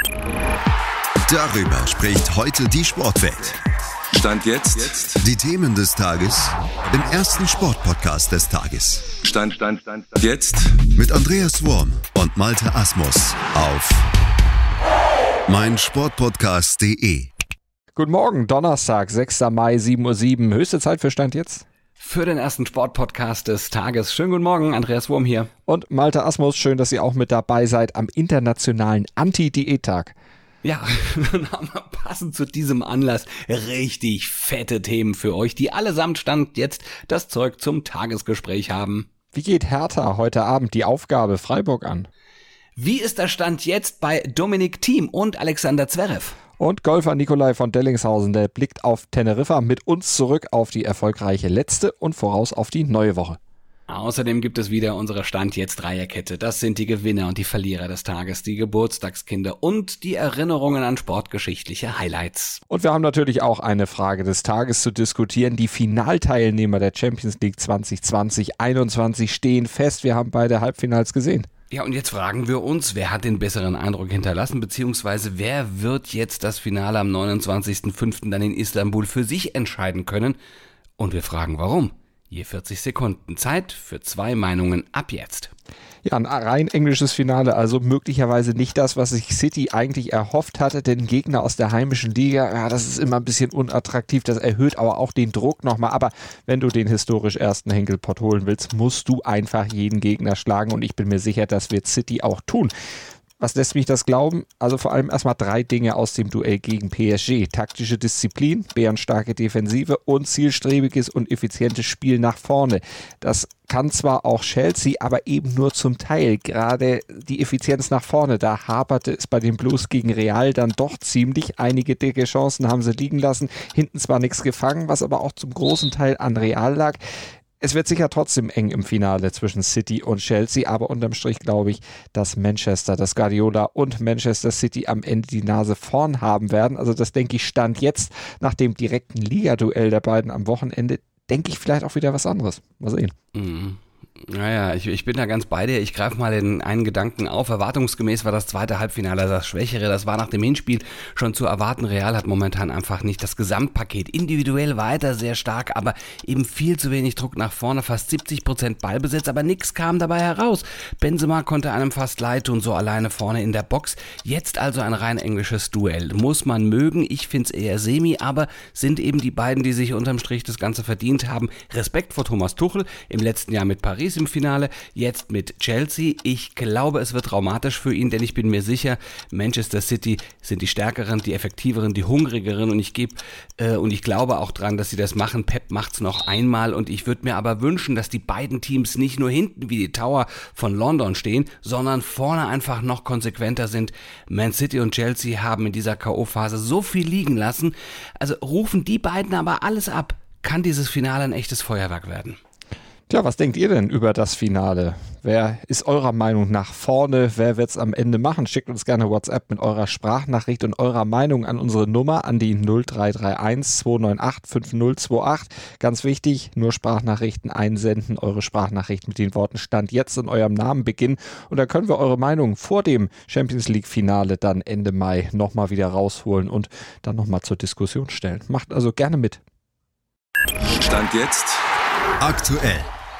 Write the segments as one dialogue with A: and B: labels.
A: Darüber spricht heute die Sportwelt.
B: Stand jetzt.
A: Die Themen des Tages im ersten Sportpodcast des Tages.
B: Stand jetzt.
A: Mit Andreas Worm und Malte Asmus auf meinsportpodcast.de.
C: Guten Morgen, Donnerstag, 6. Mai, 7:07 Uhr. Höchste Zeit für Stand jetzt.
D: Für den ersten Sportpodcast des Tages. Schönen guten Morgen, Andreas Worm hier.
C: Und Malte Asmus, schön, dass ihr auch mit dabei seid am internationalen Anti-Diät-Tag.
D: Ja, dann haben wir passend zu diesem Anlass richtig fette Themen für euch, die allesamt Stand jetzt das Zeug zum Tagesgespräch haben.
C: Wie geht Hertha heute Abend die Aufgabe Freiburg an?
D: Wie ist der Stand jetzt bei Dominik Thiem und Alexander Zverev?
C: Und Golfer Nikolai von Dellingshausen, der blickt auf Teneriffa mit uns zurück auf die erfolgreiche letzte und voraus auf die neue Woche.
D: Außerdem gibt es wieder unsere Stand jetzt Dreierkette. Das sind die Gewinner und die Verlierer des Tages, die Geburtstagskinder und die Erinnerungen an sportgeschichtliche Highlights.
C: Und wir haben natürlich auch eine Frage des Tages zu diskutieren. Die Finalteilnehmer der Champions League 2020-21 stehen fest. Wir haben beide Halbfinals gesehen.
D: Ja, und jetzt fragen wir uns, wer hat den besseren Eindruck hinterlassen, beziehungsweise wer wird jetzt das Finale am 29.05. dann in Istanbul für sich entscheiden können? Und wir fragen, warum? Je 40 Sekunden Zeit für 2 Meinungen ab jetzt.
C: Ja, ein rein englisches Finale, also möglicherweise nicht das, was sich City eigentlich erhofft hatte, denn Gegner aus der heimischen Liga, ja, das ist immer ein bisschen unattraktiv, das erhöht aber auch den Druck nochmal, aber wenn du den historisch ersten Henkelpott holen willst, musst du einfach jeden Gegner schlagen und ich bin mir sicher, das wird City auch tun. Was lässt mich das glauben? Also vor allem erstmal 3 Dinge aus dem Duell gegen PSG. Taktische Disziplin, bärenstarke Defensive und zielstrebiges und effizientes Spiel nach vorne. Das kann zwar auch Chelsea, aber eben nur zum Teil. Gerade die Effizienz nach vorne, da haperte es bei den Blues gegen Real dann doch ziemlich. Einige dicke Chancen haben sie liegen lassen. Hinten zwar nichts gefangen, was aber auch zum großen Teil an Real lag. Es wird sicher trotzdem eng im Finale zwischen City und Chelsea, aber unterm Strich glaube ich, dass dass Guardiola und Manchester City am Ende die Nase vorn haben werden. Also das denke ich Stand jetzt nach dem direkten Ligaduell der beiden am Wochenende, denke ich vielleicht auch wieder was anderes. Mal sehen.
D: Naja, ich bin da ganz bei dir. Ich greife mal den einen Gedanken auf. Erwartungsgemäß war das zweite Halbfinale das Schwächere. Das war nach dem Hinspiel schon zu erwarten. Real hat momentan einfach nicht das Gesamtpaket. Individuell weiter sehr stark, aber eben viel zu wenig Druck nach vorne. Fast 70% Ballbesitz, aber nichts kam dabei heraus. Benzema konnte einem fast leid tun, so alleine vorne in der Box. Jetzt also ein rein englisches Duell. Muss man mögen. Ich finde es eher semi, aber sind eben die beiden, die sich unterm Strich das Ganze verdient haben. Respekt vor Thomas Tuchel. Im letzten Jahr mit Paris im Finale, jetzt mit Chelsea. Ich glaube, es wird traumatisch für ihn, denn ich bin mir sicher, Manchester City sind die stärkeren, die effektiveren, die hungrigeren und ich glaube auch dran, dass sie das machen. Pep macht's noch einmal und ich würde mir aber wünschen, dass die beiden Teams nicht nur hinten wie die Tower von London stehen, sondern vorne einfach noch konsequenter sind. Man City und Chelsea haben in dieser K.O.-Phase so viel liegen lassen, also rufen die beiden aber alles ab. Kann dieses Finale ein echtes Feuerwerk werden?
C: Tja, was denkt ihr denn über das Finale? Wer ist eurer Meinung nach vorne? Wer wird es am Ende machen? Schickt uns gerne WhatsApp mit eurer Sprachnachricht und eurer Meinung an unsere Nummer, an die 0331 298 5028. Ganz wichtig, nur Sprachnachrichten einsenden, eure Sprachnachricht mit den Worten Stand jetzt in eurem Namen beginnen. Und dann können wir eure Meinung vor dem Champions League Finale dann Ende Mai nochmal wieder rausholen und dann nochmal zur Diskussion stellen. Macht also gerne mit.
B: Stand jetzt
A: Aktuell.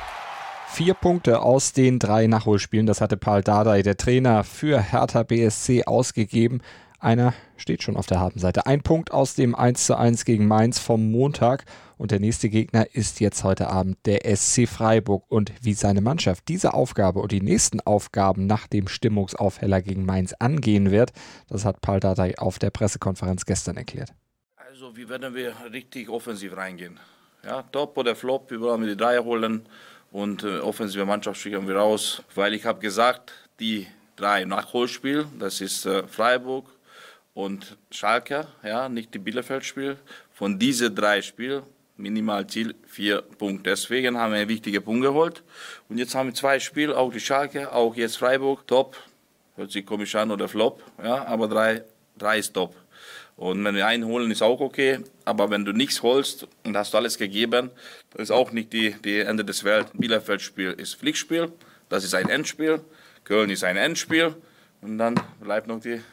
C: 4 Punkte aus den 3 Nachholspielen, das hatte Pal Dardai, der Trainer für Hertha BSC, ausgegeben. Einer steht schon auf der Habenseite. 1 Punkt aus dem 1:1 gegen Mainz vom Montag und der nächste Gegner ist jetzt heute Abend der SC Freiburg. Und wie seine Mannschaft diese Aufgabe und die nächsten Aufgaben nach dem Stimmungsaufheller gegen Mainz angehen wird, das hat Pal Dardai auf der Pressekonferenz gestern erklärt.
E: Also wie werden wir richtig offensiv reingehen? Ja, Top oder Flop, wir wollen die Dreier holen und offensive Mannschaft schicken wir raus. Weil ich habe gesagt, die 3 Nachholspiel, das ist Freiburg und Schalke, ja, nicht die Bielefeld-Spiel. Von diesen 3 Spielen, Minimalziel 4 Punkte. Deswegen haben wir einen wichtigen Punkt geholt. Und jetzt haben wir 2 Spiele, auch die Schalke, auch jetzt Freiburg, top. Hört sich komisch an oder Flop, ja, aber 3 ist top. Und wenn wir einen holen, ist auch okay. Aber wenn du nichts holst und hast du alles gegeben, das ist auch nicht die Ende des Welt. Bielefeld-Spiel ist Pflichtspiel, das ist ein Endspiel. Köln ist ein Endspiel. Und dann bleibt noch die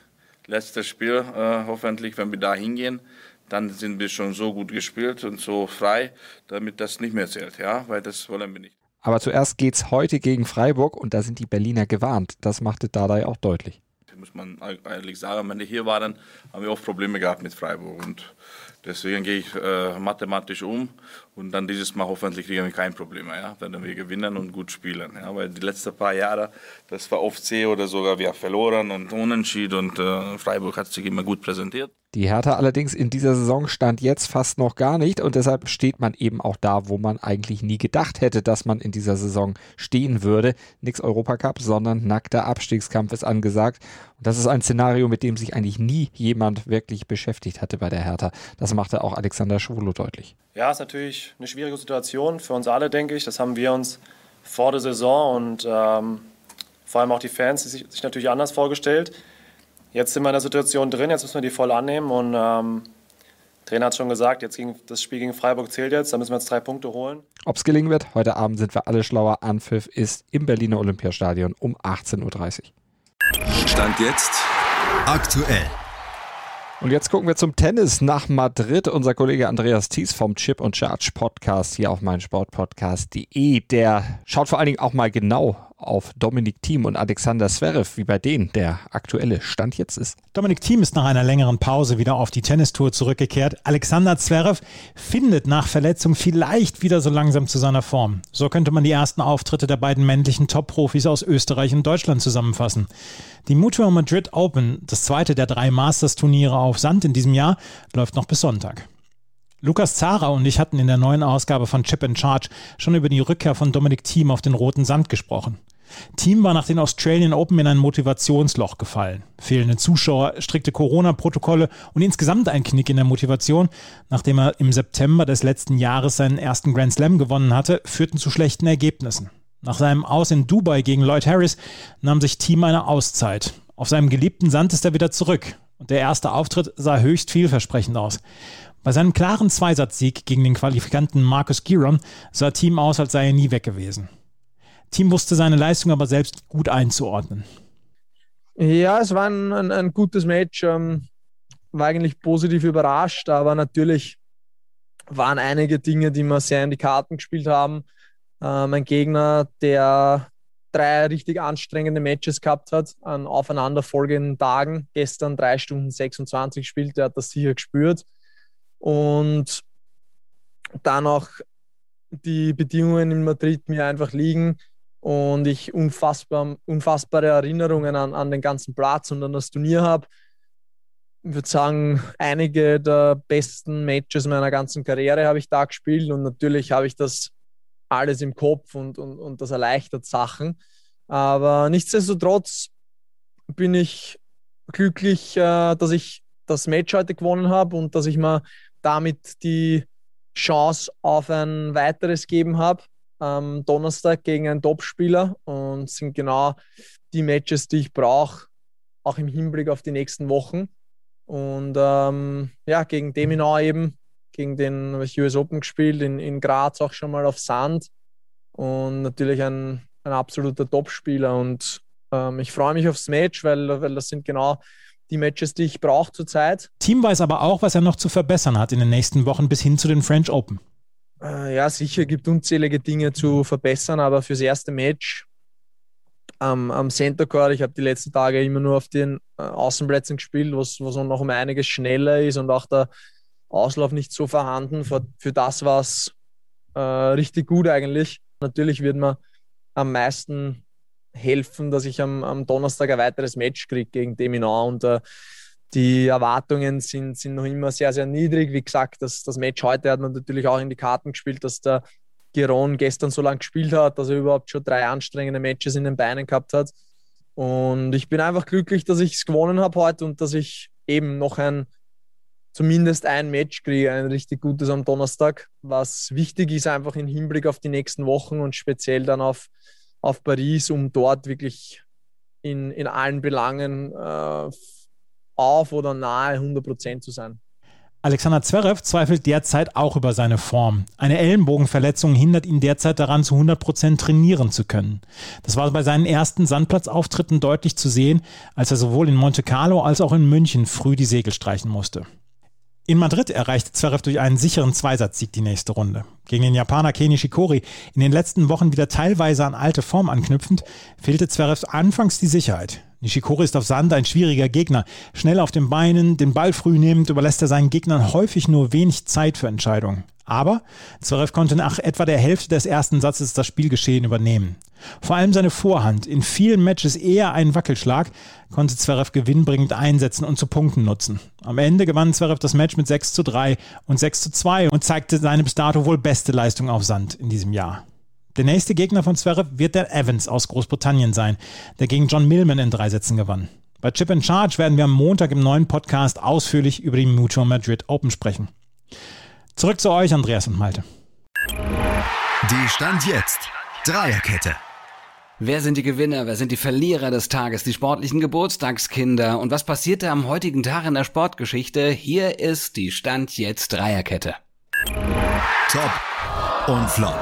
E: letztes Spiel, hoffentlich, wenn wir da hingehen, dann sind wir schon so gut gespielt und so frei, damit das nicht mehr zählt, ja, weil das wollen wir nicht.
C: Aber zuerst geht's heute gegen Freiburg und da sind die Berliner gewarnt. Das machte Dardai auch deutlich.
E: Muss man ehrlich sagen, wenn die hier waren, haben wir oft Probleme gehabt mit Freiburg und deswegen gehe ich mathematisch um und dann dieses Mal hoffentlich kriegen wir kein Problem mehr, ja? Werden wir gewinnen und gut spielen, ja? Weil die letzten paar Jahre, das war oft zäh oder sogar wir haben verloren und unentschieden und Freiburg hat sich immer gut präsentiert.
C: Die Hertha allerdings in dieser Saison stand jetzt fast noch gar nicht und deshalb steht man eben auch da, wo man eigentlich nie gedacht hätte, dass man in dieser Saison stehen würde. Nix Europacup, sondern nackter Abstiegskampf ist angesagt. Und das ist ein Szenario, mit dem sich eigentlich nie jemand wirklich beschäftigt hatte bei der Hertha. Das machte auch Alexander Schwolo deutlich.
F: Ja, ist natürlich eine schwierige Situation für uns alle, denke ich. Das haben wir uns vor der Saison und vor allem auch die Fans sich natürlich anders vorgestellt. Jetzt sind wir in der Situation drin, jetzt müssen wir die voll annehmen und Trainer hat schon gesagt, das Spiel gegen Freiburg zählt jetzt, da müssen wir jetzt 3 Punkte holen.
C: Ob es gelingen wird, heute Abend sind wir alle schlauer. Anpfiff ist im Berliner Olympiastadion um 18.30 Uhr.
B: Stand jetzt
A: Aktuell.
C: Und jetzt gucken wir zum Tennis nach Madrid. Unser Kollege Andreas Thies vom Chip und Charge Podcast hier auf meinsportpodcast.de, der schaut vor allen Dingen auch mal genau auf Dominik Thiem und Alexander Zverev, wie bei denen der aktuelle Stand jetzt ist.
G: Dominik Thiem ist nach einer längeren Pause wieder auf die Tennistour zurückgekehrt. Alexander Zverev findet nach Verletzung vielleicht wieder so langsam zu seiner Form. So könnte man die ersten Auftritte der beiden männlichen Top-Profis aus Österreich und Deutschland zusammenfassen. Die Mutua Madrid Open, das zweite der 3 Masters-Turniere auf Sand in diesem Jahr, läuft noch bis Sonntag. Lukas Zara und ich hatten in der neuen Ausgabe von Chip and Charge schon über die Rückkehr von Dominik Thiem auf den roten Sand gesprochen. Thiem war nach den Australian Open in ein Motivationsloch gefallen. Fehlende Zuschauer, strikte Corona-Protokolle und insgesamt ein Knick in der Motivation, nachdem er im September des letzten Jahres seinen ersten Grand Slam gewonnen hatte, führten zu schlechten Ergebnissen. Nach seinem Aus in Dubai gegen Lloyd Harris nahm sich Thiem eine Auszeit. Auf seinem geliebten Sand ist er wieder zurück und der erste Auftritt sah höchst vielversprechend aus. Bei seinem klaren Zweisatzsieg gegen den Qualifikanten Marcus Giron sah Thiem aus, als sei er nie weg gewesen. Thiem wusste seine Leistung aber selbst gut einzuordnen.
H: Ja, es war ein gutes Match. War eigentlich positiv überrascht, aber natürlich waren einige Dinge, die mir sehr in die Karten gespielt haben. Mein Gegner, der 3 richtig anstrengende Matches gehabt hat an aufeinanderfolgenden Tagen. Gestern 3 Stunden 26 gespielt, der hat das sicher gespürt. Und dann auch die Bedingungen in Madrid mir einfach liegen und ich unfassbare Erinnerungen an den ganzen Platz und an das Turnier habe. Ich würde sagen, einige der besten Matches meiner ganzen Karriere habe ich da gespielt und natürlich habe ich das alles im Kopf und das erleichtert Sachen. Aber nichtsdestotrotz bin ich glücklich, dass ich das Match heute gewonnen habe und dass ich mir damit die Chance auf ein weiteres gegeben habe. Am Donnerstag gegen einen Topspieler und sind genau die Matches, die ich brauche, auch im Hinblick auf die nächsten Wochen. Und gegen De Minaur eben, gegen den habe ich US Open gespielt, in Graz auch schon mal auf Sand und natürlich ein absoluter Topspieler und ich freue mich aufs Match, weil das sind genau die Matches, die ich brauche zurzeit.
G: Thiem weiß aber auch, was er noch zu verbessern hat in den nächsten Wochen bis hin zu den French Open.
H: Ja, sicher gibt unzählige Dinge zu verbessern, aber fürs erste Match am Center Court, ich habe die letzten Tage immer nur auf den Außenplätzen gespielt, was noch um einiges schneller ist und auch der Auslauf nicht so vorhanden. Für das war es richtig gut eigentlich. Natürlich wird mir am meisten helfen, dass ich am Donnerstag ein weiteres Match kriege gegen De Minaur und die Erwartungen sind noch immer sehr, sehr niedrig. Wie gesagt, das Match heute hat man natürlich auch in die Karten gespielt, dass der Giron gestern so lange gespielt hat, dass er überhaupt schon 3 anstrengende Matches in den Beinen gehabt hat. Und ich bin einfach glücklich, dass ich es gewonnen habe heute und dass ich eben noch zumindest ein Match kriege, ein richtig gutes am Donnerstag, was wichtig ist einfach im Hinblick auf die nächsten Wochen und speziell dann auf Paris, um dort wirklich in allen Belangen auf oder nahe 100% zu sein.
G: Alexander Zverev zweifelt derzeit auch über seine Form. Eine Ellenbogenverletzung hindert ihn derzeit daran, zu 100% trainieren zu können. Das war bei seinen ersten Sandplatzauftritten deutlich zu sehen, als er sowohl in Monte Carlo als auch in München früh die Segel streichen musste. In Madrid erreichte Zverev durch einen sicheren Zweisatzsieg die nächste Runde. Gegen den Japaner Kei Nishikori, in den letzten Wochen wieder teilweise an alte Form anknüpfend, fehlte Zverev anfangs die Sicherheit. Nishikori ist auf Sand ein schwieriger Gegner. Schnell auf den Beinen, den Ball früh nehmend, überlässt er seinen Gegnern häufig nur wenig Zeit für Entscheidungen. Aber Zverev konnte nach etwa der Hälfte des ersten Satzes das Spielgeschehen übernehmen. Vor allem seine Vorhand, in vielen Matches eher ein Wackelschlag, konnte Zverev gewinnbringend einsetzen und zu Punkten nutzen. Am Ende gewann Zverev das Match mit 6:3 und 6:2 und zeigte seine bis dato wohl beste Leistung auf Sand in diesem Jahr. Der nächste Gegner von Zverev wird der Evans aus Großbritannien sein, der gegen John Millman in 3 Sätzen gewann. Bei Chip and Charge werden wir am Montag im neuen Podcast ausführlich über die Mutua Madrid Open sprechen. Zurück zu euch, Andreas und Malte.
A: Die Stand jetzt Dreierkette.
D: Wer sind die Gewinner, wer sind die Verlierer des Tages, die sportlichen Geburtstagskinder und was passierte am heutigen Tag in der Sportgeschichte? Hier ist die Stand jetzt Dreierkette.
A: Top und Flop.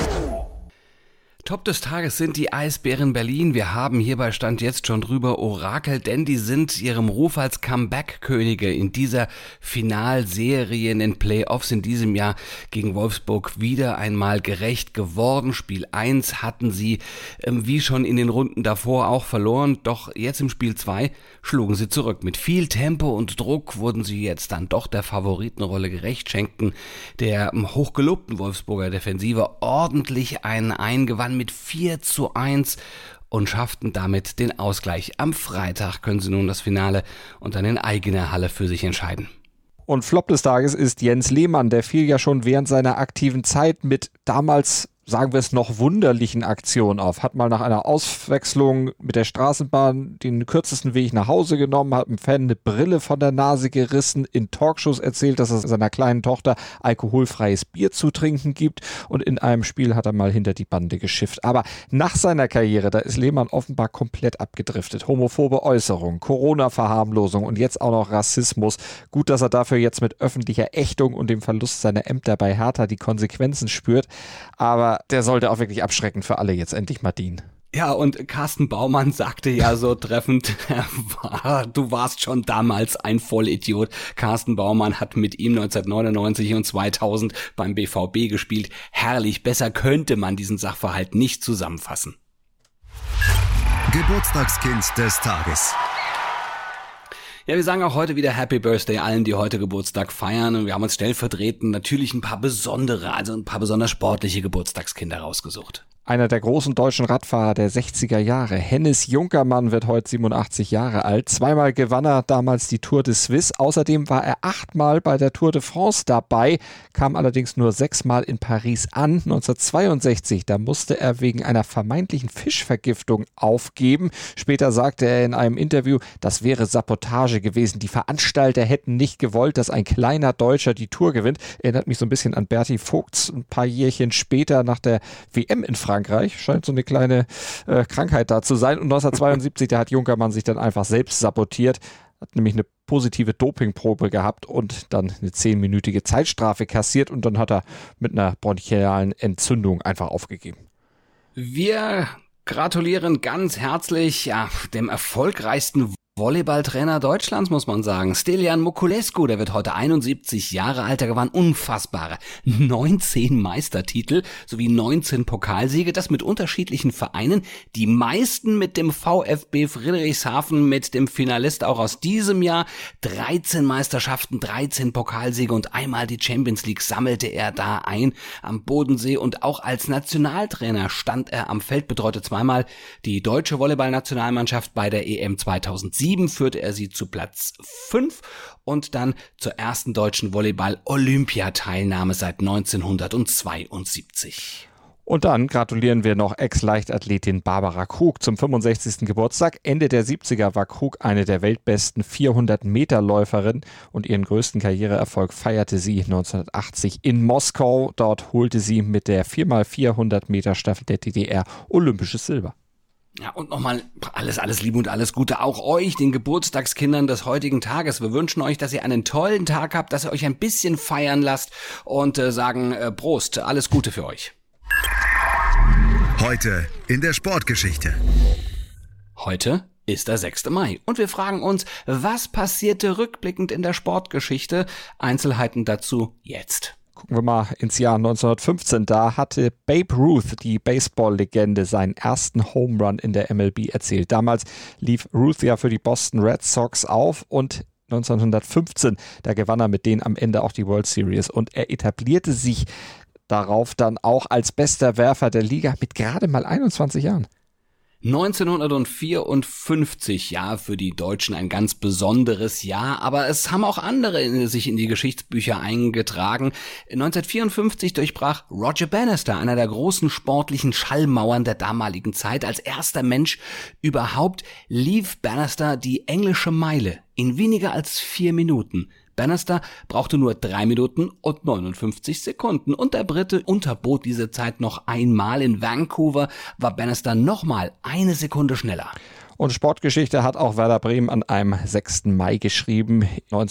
D: Top des Tages sind die Eisbären Berlin. Wir haben hier bei Stand jetzt schon drüber orakelt, denn die sind ihrem Ruf als Comeback-Könige in dieser Finalserie in den Playoffs in diesem Jahr gegen Wolfsburg wieder einmal gerecht geworden. Spiel 1 hatten sie, wie schon in den Runden davor, auch verloren. Doch jetzt im Spiel 2 schlugen sie zurück. Mit viel Tempo und Druck wurden sie jetzt dann doch der Favoritenrolle gerecht, schenkten der hochgelobten Wolfsburger Defensive ordentlich einen Eingewann mit 4:1 und schafften damit den Ausgleich. Am Freitag können sie nun das Finale und dann in eigener Halle für sich entscheiden.
C: Und Flop des Tages ist Jens Lehmann. Der fiel ja schon während seiner aktiven Zeit mit damals, sagen wir es, noch wunderlichen Aktionen auf. Hat mal nach einer Auswechslung mit der Straßenbahn den kürzesten Weg nach Hause genommen, hat einem Fan eine Brille von der Nase gerissen, in Talkshows erzählt, dass es seiner kleinen Tochter alkoholfreies Bier zu trinken gibt und in einem Spiel hat er mal hinter die Bande geschifft. Aber nach seiner Karriere, da ist Lehmann offenbar komplett abgedriftet. Homophobe Äußerungen, Corona-Verharmlosung und jetzt auch noch Rassismus. Gut, dass er dafür jetzt mit öffentlicher Ächtung und dem Verlust seiner Ämter bei Hertha die Konsequenzen spürt. Aber der sollte auch wirklich abschreckend für alle jetzt endlich mal dienen.
D: Ja, und Carsten Baumann sagte ja so treffend, du warst schon damals ein Vollidiot. Carsten Baumann hat mit ihm 1999 und 2000 beim BVB gespielt. Herrlich, besser könnte man diesen Sachverhalt nicht zusammenfassen.
A: Geburtstagskind des Tages.
D: Ja, wir sagen auch heute wieder Happy Birthday allen, die heute Geburtstag feiern. Und wir haben uns stellvertretend natürlich ein paar besonders sportliche Geburtstagskinder rausgesucht.
C: Einer der großen deutschen Radfahrer der 60er Jahre, Hennis Junkermann, wird heute 87 Jahre alt. 2-mal gewann er damals die Tour de Suisse. Außerdem war er 8-mal bei der Tour de France dabei, kam allerdings nur 6-mal in Paris an. 1962, da musste er wegen einer vermeintlichen Fischvergiftung aufgeben. Später sagte er in einem Interview, das wäre Sabotage gewesen. Die Veranstalter hätten nicht gewollt, dass ein kleiner Deutscher die Tour gewinnt. Erinnert mich so ein bisschen an Berti Vogts ein paar Jährchen später nach der WM in Frankreich. Scheint so eine kleine Krankheit da zu sein. Und 1972, da hat Junkermann sich dann einfach selbst sabotiert, hat nämlich eine positive Dopingprobe gehabt und dann eine 10-minütige Zeitstrafe kassiert und dann hat er mit einer bronchialen Entzündung einfach aufgegeben.
D: Wir gratulieren ganz herzlich dem erfolgreichsten Volleyballtrainer Deutschlands, muss man sagen. Stelian Moculescu, der wird heute 71 Jahre alt, er gewann unfassbare 19 Meistertitel sowie 19 Pokalsiege, das mit unterschiedlichen Vereinen, die meisten mit dem VfB Friedrichshafen, mit dem Finalist auch aus diesem Jahr. 13 Meisterschaften, 13 Pokalsiege und einmal die Champions League sammelte er da ein am Bodensee und auch als Nationaltrainer stand er am Feld, betreute 2-mal die deutsche Volleyballnationalmannschaft bei der EM 2007. Führte er sie zu Platz 5 und dann zur ersten deutschen Volleyball-Olympiateilnahme seit 1972.
C: Und dann gratulieren wir noch Ex-Leichtathletin Barbara Krug zum 65. Geburtstag. Ende der 70er war Krug eine der weltbesten 400-Meter-Läuferinnen und ihren größten Karriereerfolg feierte sie 1980 in Moskau. Dort holte sie mit der 4x400 Meter Staffel der DDR olympisches Silber.
D: Ja, und nochmal alles Liebe und alles Gute auch euch, den Geburtstagskindern des heutigen Tages. Wir wünschen euch, dass ihr einen tollen Tag habt, dass ihr euch ein bisschen feiern lasst und sagen Prost, alles Gute für euch.
A: Heute in der Sportgeschichte.
D: Heute ist der 6. Mai und wir fragen uns, was passierte rückblickend in der Sportgeschichte? Einzelheiten dazu jetzt.
C: Gucken wir mal ins Jahr 1915. Da hatte Babe Ruth, die Baseball-Legende, seinen ersten Home Run in der MLB erzielt. Damals lief Ruth ja für die Boston Red Sox auf und 1915, da gewann er mit denen am Ende auch die World Series und er etablierte sich darauf dann auch als bester Werfer der Liga mit gerade mal 21 Jahren.
D: 1954, ja, für die Deutschen ein ganz besonderes Jahr, aber es haben auch andere sich in die Geschichtsbücher eingetragen. 1954 durchbrach Roger Bannister, einer der großen sportlichen Schallmauern der damaligen Zeit. Als erster Mensch überhaupt lief Bannister die englische Meile in weniger als 4 Minuten. Bannister brauchte nur 3 Minuten und 59 Sekunden und der Brite unterbot diese Zeit noch einmal. In Vancouver war Bannister nochmal 1 Sekunde schneller.
C: Und Sportgeschichte hat auch Werder Bremen an einem 6. Mai geschrieben.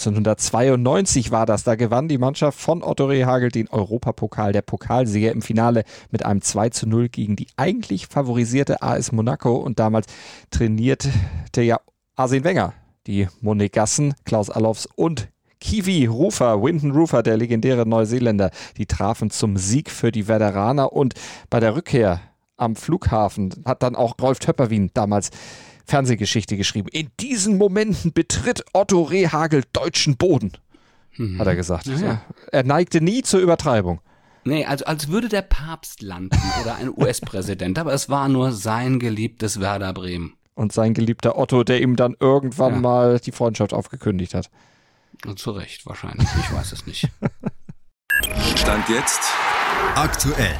C: 1992 war das. Da gewann die Mannschaft von Otto Rehhagel den Europapokal. Der Pokalsieger im Finale mit einem 2:0 gegen die eigentlich favorisierte AS Monaco. Und damals trainierte ja Arsene Wenger die Monegassen, Klaus Allofs und Kiwi Rufer, Wyndon Rufer, der legendäre Neuseeländer, die trafen zum Sieg für die Werderaner und bei der Rückkehr am Flughafen hat dann auch Rolf Töpperwien damals Fernsehgeschichte geschrieben. In diesen Momenten betritt Otto Rehhagel deutschen Boden, hat er gesagt. Ja. Er neigte nie zur Übertreibung.
D: Nee, also als würde der Papst landen oder ein US-Präsident, aber es war nur sein geliebtes Werder Bremen.
C: Und sein geliebter Otto, der ihm dann irgendwann mal die Freundschaft aufgekündigt hat.
D: Und zu Recht wahrscheinlich, ich weiß es nicht.
B: Stand jetzt
A: aktuell.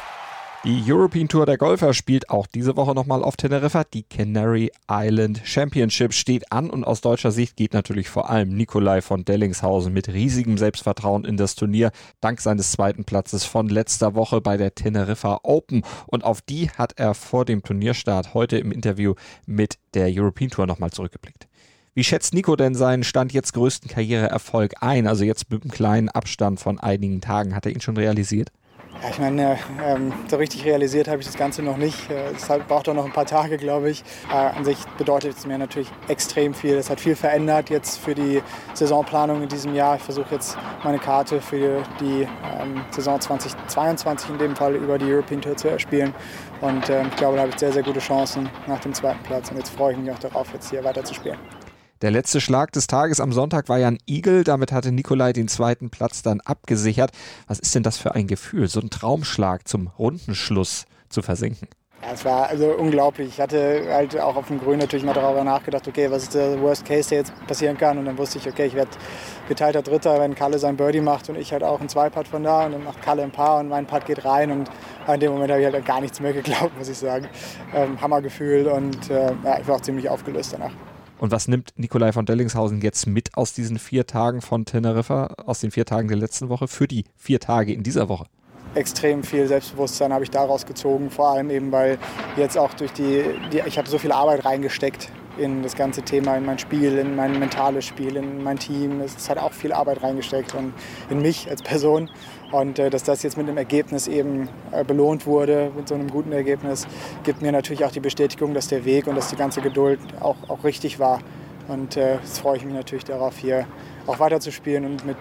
C: Die European Tour der Golfer spielt auch diese Woche nochmal auf Teneriffa. Die Canary Island Championship steht an und aus deutscher Sicht geht natürlich vor allem Nicolai von Dellingshausen mit riesigem Selbstvertrauen in das Turnier, dank seines 2. Platzes von letzter Woche bei der Teneriffa Open. Und auf die hat er vor dem Turnierstart heute im Interview mit der European Tour nochmal zurückgeblickt. Wie schätzt Nico denn seinen Stand jetzt größten Karriereerfolg ein? Also jetzt mit einem kleinen Abstand von einigen Tagen. Hat er ihn schon realisiert?
I: Ja, ich meine, so richtig realisiert habe ich das Ganze noch nicht. Es braucht auch noch ein paar Tage, glaube ich. An sich bedeutet es mir natürlich extrem viel. Es hat viel verändert jetzt für die Saisonplanung in diesem Jahr. Ich versuche jetzt meine Karte für die Saison 2022 in dem Fall über die European Tour zu erspielen. Und ich glaube, da habe ich sehr, sehr gute Chancen nach dem 2. Platz. Und jetzt freue ich mich auch darauf, jetzt hier weiter zu spielen.
C: Der letzte Schlag des Tages am Sonntag war ja ein Eagle. Damit hatte Nicolai den 2. Platz dann abgesichert. Was ist denn das für ein Gefühl, so einen Traumschlag zum Rundenschluss zu versenken?
I: Ja, es war also unglaublich. Ich hatte halt auch auf dem Grün natürlich mal darüber nachgedacht, okay, was ist der Worst Case, der jetzt passieren kann? Und dann wusste ich, okay, ich werde geteilter Dritter, wenn Kalle sein Birdie macht und ich halt auch einen 2-Putt von da und dann macht Kalle ein Paar und mein Putt geht rein und in dem Moment habe ich halt gar nichts mehr geglaubt, muss ich sagen. Hammergefühl und ich war auch ziemlich aufgelöst danach.
C: Und was nimmt Nicolai von Dellingshausen jetzt mit aus diesen 4 Tagen von Teneriffa, aus den 4 Tagen der letzten Woche, für die 4 Tage in dieser Woche?
I: Extrem viel Selbstbewusstsein habe ich daraus gezogen, vor allem eben, weil jetzt auch durch ich habe so viel Arbeit reingesteckt in das ganze Thema, in mein Spiel, in mein mentales Spiel, in mein Team. Es hat auch viel Arbeit reingesteckt und in mich als Person. Und dass das jetzt mit einem Ergebnis eben belohnt wurde, mit so einem guten Ergebnis, gibt mir natürlich auch die Bestätigung, dass der Weg und dass die ganze Geduld auch richtig war. Und jetzt freue ich mich natürlich darauf, hier auch weiter zu spielen und mit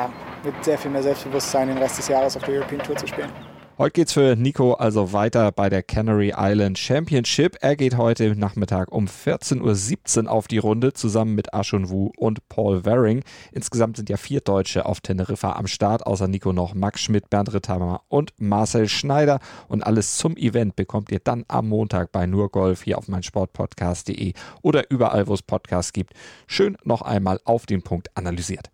I: sehr viel mehr Selbstbewusstsein den Rest des Jahres auf der European Tour zu spielen.
C: Heute geht's für Nico also weiter bei der Canary Island Championship. Er geht heute Nachmittag um 14:17 Uhr auf die Runde, zusammen mit Ashun Wu und Paul Waring. Insgesamt sind ja 4 Deutsche auf Teneriffa am Start, außer Nico noch Max Schmidt, Bernd Ritthammer und Marcel Schneider. Und alles zum Event bekommt ihr dann am Montag bei Nur Golf hier auf meinsportpodcast.de oder überall, wo es Podcasts gibt. Schön noch einmal auf den Punkt analysiert.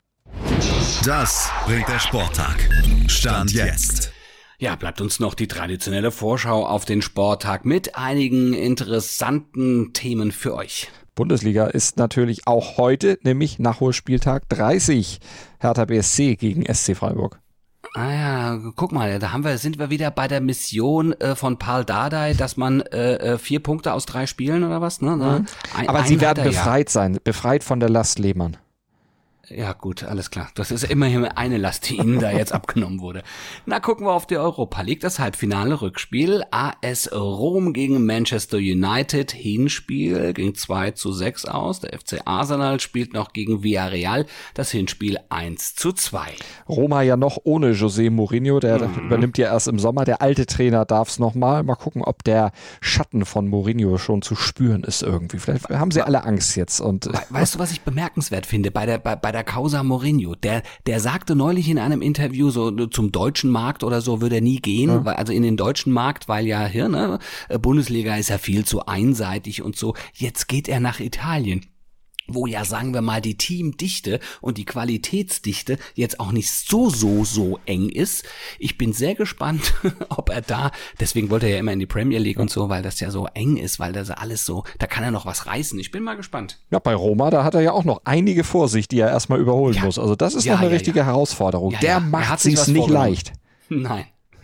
A: Das bringt der Sporttag. Stand jetzt.
D: Ja, bleibt uns noch die traditionelle Vorschau auf den Sporttag mit einigen interessanten Themen für euch.
C: Bundesliga ist natürlich auch heute, nämlich Nachholspieltag 30. Hertha BSC gegen SC Freiburg.
D: Ah ja, guck mal, sind wir wieder bei der Mission von Pal Dardai, dass man 4 Punkte aus 3 Spielen oder was? Ne?
C: Aber sie werden befreit sein, befreit von der Last Lehmann.
D: Ja gut, alles klar. Das ist immerhin eine Last, die Ihnen da jetzt abgenommen wurde. Na, gucken wir auf die Europa League, das Halbfinale Rückspiel. AS Rom gegen Manchester United, Hinspiel ging 2:6 aus. Der FC Arsenal spielt noch gegen Villarreal, das Hinspiel 1:2.
C: Roma ja noch ohne José Mourinho, der übernimmt ja erst im Sommer. Der alte Trainer darf es nochmal. Mal gucken, ob der Schatten von Mourinho schon zu spüren ist irgendwie. Vielleicht haben sie alle Angst jetzt. Und
D: weißt du, was ich bemerkenswert finde bei der Causa Mourinho? Der sagte neulich in einem Interview, so zum deutschen Markt oder so würde er nie gehen, also in den deutschen Markt, weil ja hier, ne, Bundesliga ist ja viel zu einseitig und so. Jetzt geht er nach Italien, wo ja, sagen wir mal, die Teamdichte und die Qualitätsdichte jetzt auch nicht so eng ist. Ich bin sehr gespannt, ob er deswegen wollte er ja immer in die Premier League und so, weil das ja so eng ist, weil das alles so, da kann er noch was reißen. Ich bin mal gespannt.
C: Ja, bei Roma, da hat er ja auch noch einige vor sich, die er erstmal überholen muss. Also das ist noch eine richtige Herausforderung. Der macht sich's nicht leicht.
D: Nein.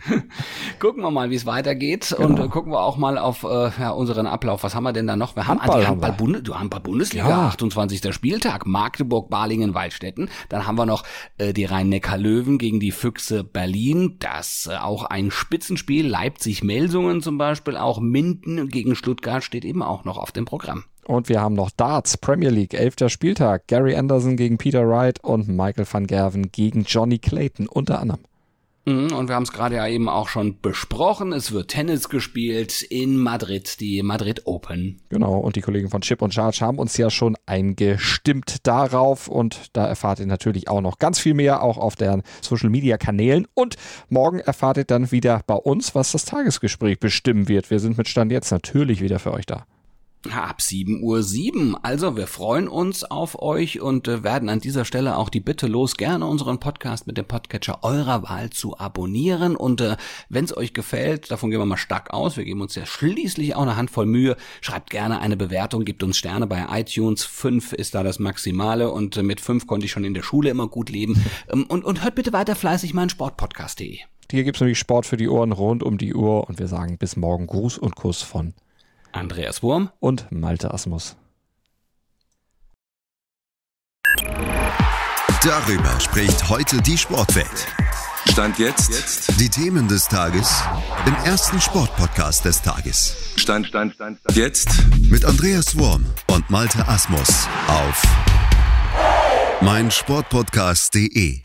D: Gucken wir mal, wie es weitergeht und gucken wir auch mal auf unseren Ablauf. Was haben wir denn da noch? Wir haben Handball-Bundesliga, 28. Spieltag, Magdeburg, Balingen, Waldstätten. Dann haben wir noch die Rhein-Neckar-Löwen gegen die Füchse Berlin. Das auch ein Spitzenspiel. Leipzig-Melsungen zum Beispiel, auch Minden gegen Stuttgart steht eben auch noch auf dem Programm.
C: Und wir haben noch Darts, Premier League, 11. Spieltag. Gary Anderson gegen Peter Wright und Michael van Gerwen gegen Johnny Clayton unter anderem.
D: Und wir haben es gerade ja eben auch schon besprochen. Es wird Tennis gespielt in Madrid, die Madrid Open.
C: Genau, und die Kollegen von Chip und Charge haben uns ja schon eingestimmt darauf. Und da erfahrt ihr natürlich auch noch ganz viel mehr, auch auf deren Social-Media-Kanälen. Und morgen erfahrt ihr dann wieder bei uns, was das Tagesgespräch bestimmen wird. Wir sind mit Stand jetzt natürlich wieder für euch da.
D: Ab 7:07 Uhr. Also wir freuen uns auf euch und werden an dieser Stelle auch die Bitte los, gerne unseren Podcast mit dem Podcatcher eurer Wahl zu abonnieren. Und wenn es euch gefällt, davon gehen wir mal stark aus, wir geben uns ja schließlich auch eine Handvoll Mühe, schreibt gerne eine Bewertung, gebt uns Sterne bei iTunes, 5 ist da das Maximale und mit 5 konnte ich schon in der Schule immer gut leben. Und hört bitte weiter fleißig meinen Sportpodcast.de.
C: Hier gibt es nämlich Sport für die Ohren rund um die Uhr und wir sagen bis morgen Gruß und Kuss von
D: Andreas Wurm
C: und Malte Asmus.
A: Darüber spricht heute die Sportwelt.
B: Stand jetzt.
A: Die Themen des Tages im ersten Sportpodcast des Tages.
B: Stand jetzt.
A: Mit Andreas Wurm und Malte Asmus auf meinsportpodcast.de.